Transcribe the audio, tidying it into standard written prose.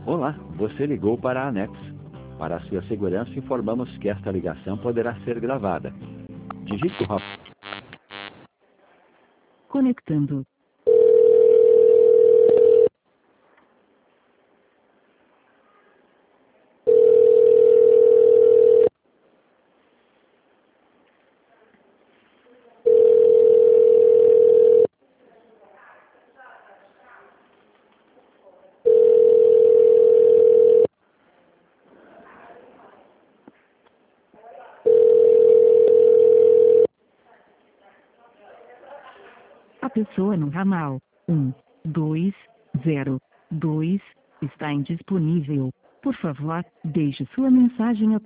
Olá, você ligou para a Anex. Para a sua segurança, informamos que esta ligação poderá ser gravada. Digite o Conectando. A pessoa no ramal 1202 está indisponível. Por favor, deixe sua mensagem